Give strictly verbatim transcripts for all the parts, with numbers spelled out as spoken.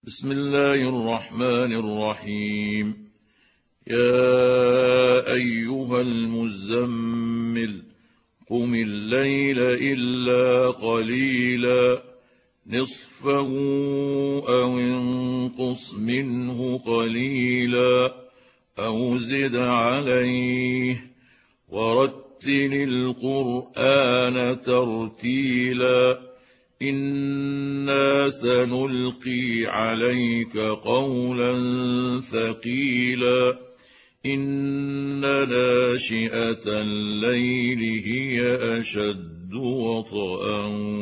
بسم الله الرحمن الرحيم. يا أيها المزمل قم الليل إلا قليلا نصفه أو انقص منه قليلا أو زد عليه ورتل القرآن ترتيلا إنا سنلقي عليك قولا ثقيلا إن ناشئة الليل هي أشد وطئا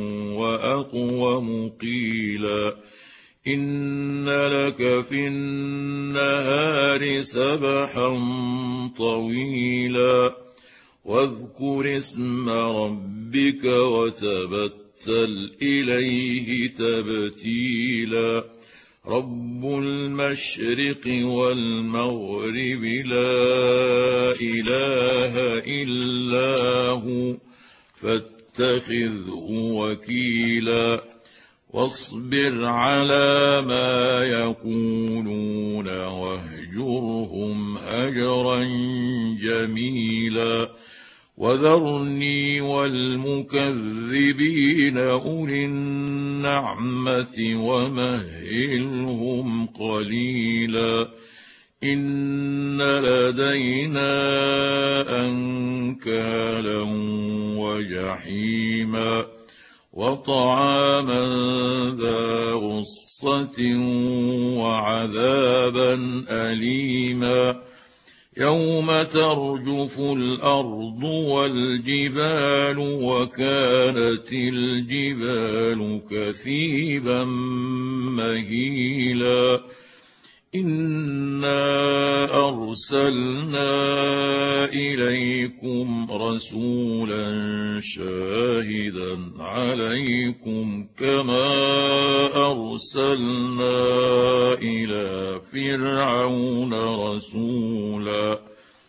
وأقوم قيلا إن لك في النهار سبحا طويلا واذكر اسم ربك وتبتل إليه تبتيلا رب المشرق والمغرب لا إله إلا هو فاتخذه وكيلا واصبر على ما يقولون واهجرهم هجرا جميلا وذرني والمكذبين أولي النعمة ومهلهم قليلا إن لدينا أنكالا وجحيما وطعاما ذا غصة وعذابا أليما يوم ترجف الأرض والجبال وكانت الجبال كثيبا مهيلا إنا أرسلنا إليكم رسولا شاهدا عليكم كما أرسلنا إلى فرعون رسولا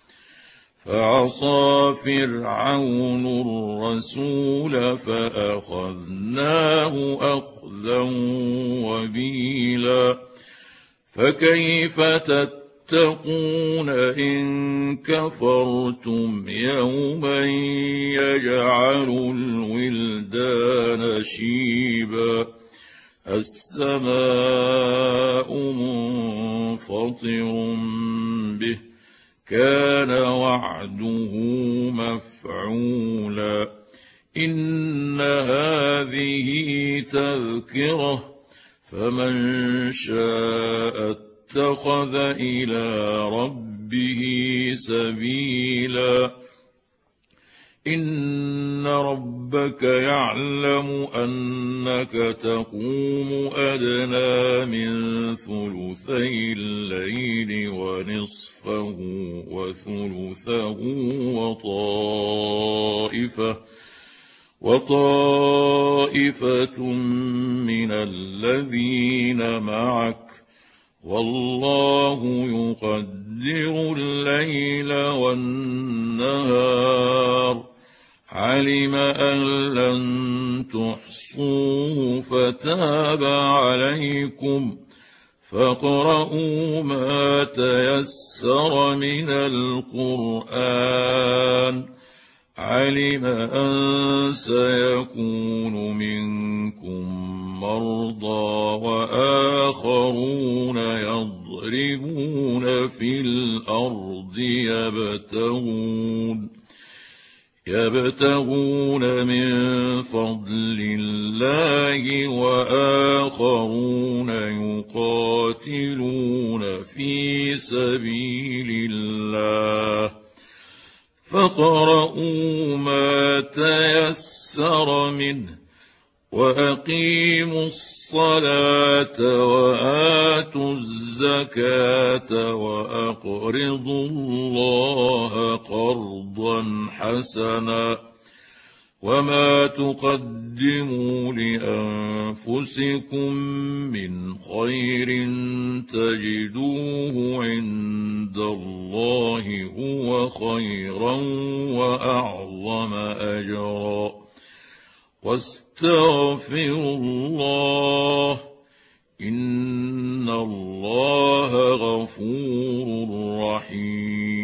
فعصى فرعون الرسول فأخذناه أخذا وبيلا فكيف تتقون إن كفرتم يوما يجعل الولدان شيبا السماء منفطر به كان وعده مفعولا إن هذه تذكرة فمن شاء اتخذ إلى ربه سبيلا إن ربك يعلم أنك تقوم أدنى من ثلثي الليل ونصفه وثلثه وطائفة وطائفة من الذين معك والله يقدر الليل والنهار علم أن لن تحصوه فتاب عليكم فاقرؤوا ما تيسر من القرآن علم أن سيكون منكم مرضى وآخرون يضربون في الأرض يبتغون يبتغون من فضل الله وآخرون يقاتلون في سبيل الله فاقرؤوا ما تيسر منه وأقيموا الصلاة وآتوا الزكاة وأقرضوا الله قرضا حسنا وما تقدموا لأنفسكم من خير تجدوه عند الله هو خيرا وأعظم أجرا واستغفروا الله إن إن الله غفور رحيم